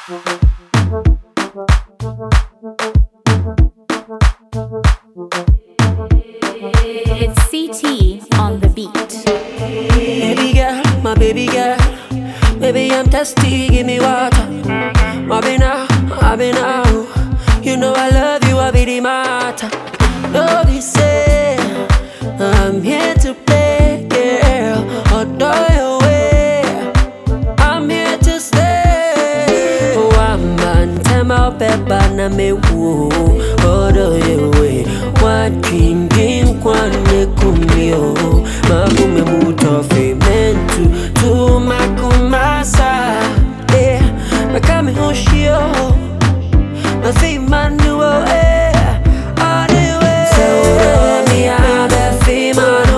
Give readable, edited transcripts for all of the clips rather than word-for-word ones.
It's CT on the beat. Baby girl, my baby girl. Baby, I'm thirsty, give me water. I've been out. You know I love you, I be the matter. Don't be say I'm here to play, girl. Adore your way. I'm here to stay. Oh, I'm on time, I'll pepper, na me woo. Adore your way. One dream, one kumio. Magume mutofe mentu tu makumasa. Yeah, makame hoshio. My feet manual. All the way. So me I be femano.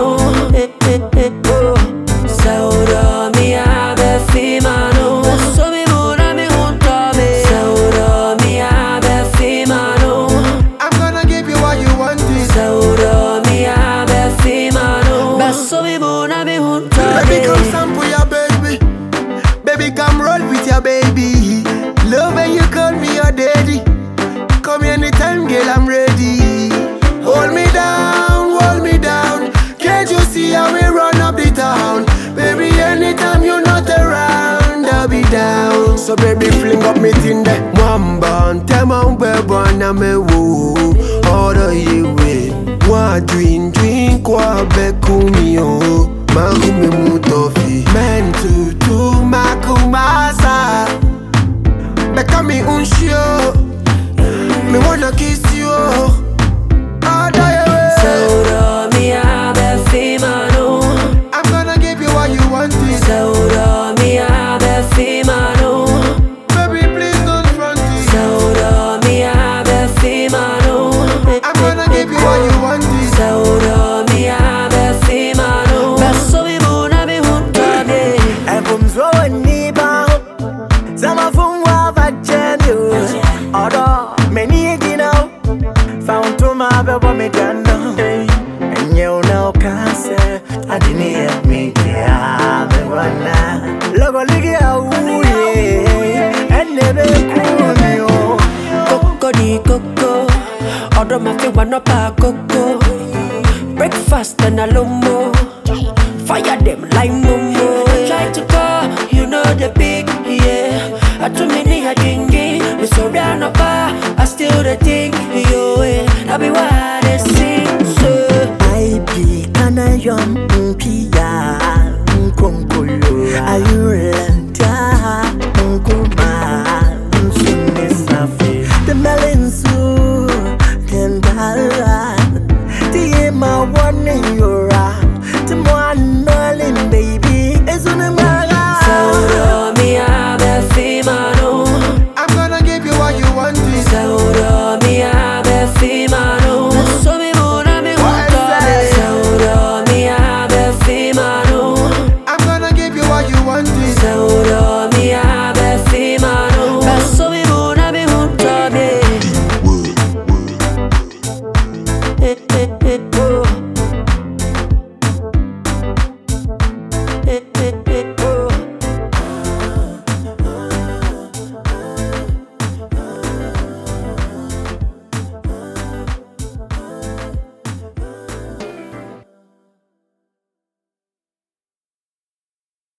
So me I be femano. So me muna me junto me. So me I be femano. I'm gonna give you what you want. So me I be femano. So me muna me junto me. Baby, come sample your baby. Baby, come roll with your baby. Love when you call me your daddy. Come anytime, girl, I'm ready. Hold me down. Can't you see how we run up the town? Baby, anytime you're not around, I'll be down. So baby, fling up me thing there. Mwamba, tema umbeba na me woo. Order you way. Wa drink kwa bekumio. Magume mutofi. Mentu tu makumasa. Beka mi unshio. Me wanna kiss you. All day away. So me I be femano. I'm gonna give you what you want. So me I be femano. Baby, please don't front it. So me I be femano. I'm gonna give you what you want. So me I be femano. So me muna me junto me. And from throwing me down, some of them were back genuine. Although many again now found to my baby me done. And you know can't say I didn't hear me care me run now. Logo ligi au yeah, and never cool me oh. Coco di coco, order my fi one up a coco. Breakfast and a lomo, fire them like momo. Try to call, you know the big yeah. I too many a dingy, me so round up I still the thing yo. I be why they sing so. I be kinda young,